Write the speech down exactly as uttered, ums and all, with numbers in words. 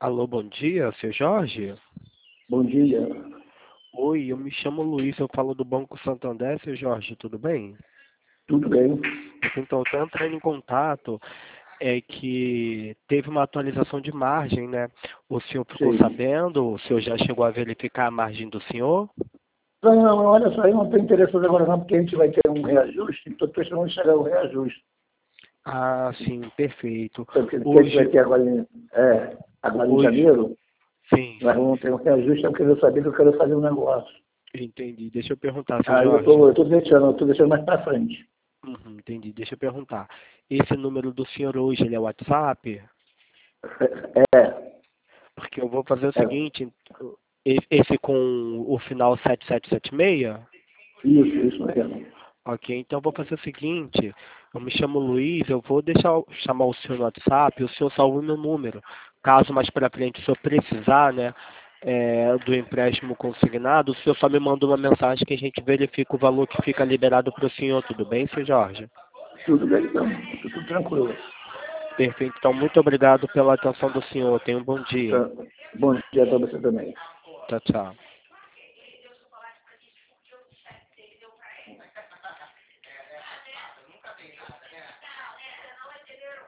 Alô, bom dia, seu Jorge? Bom dia. Oi, eu me chamo Luiz, eu falo do Banco Santander, seu Jorge, tudo bem? Tudo bem? Então, eu estou entrando em contato, é que teve uma atualização de margem, né? O senhor ficou Sim. sabendo? O senhor já chegou a verificar a margem do senhor? Não, não, olha só, eu não estou interessado agora não, porque a gente vai ter um reajuste, estou pensando em chegar o reajuste. Ah, sim, perfeito. Porque que a gente vai Hoje, ter agora em, é, agora em hoje, janeiro, sim, nós sim, vamos ter um reajuste, eu quero saber que eu quero fazer um negócio. entendi. Deixa eu perguntar, seu Aí eu Jorge. estou eu tô deixando, eu tô deixando mais para frente. Uhum, entendi. Deixa eu perguntar. Esse número do senhor hoje, ele é WhatsApp? É, Porque eu vou fazer o é, seguinte, e- esse com o final sete sete sete seis? isso, isso mesmo. Ok, então eu vou fazer o seguinte, eu me chamo Luiz, eu vou deixar o- chamar o senhor no WhatsApp, o senhor salva o meu número. Caso mais para frente o senhor precisar, né, é, do empréstimo consignado, o senhor só me manda uma mensagem que a gente verifica o valor que fica liberado para o senhor, tudo bem, senhor Jorge? Tudo bem, então, tudo tranquilo. Perfeito, então muito obrigado pela atenção do senhor, tenha um bom dia. Tá. Bom dia para você também. Tchau, tchau.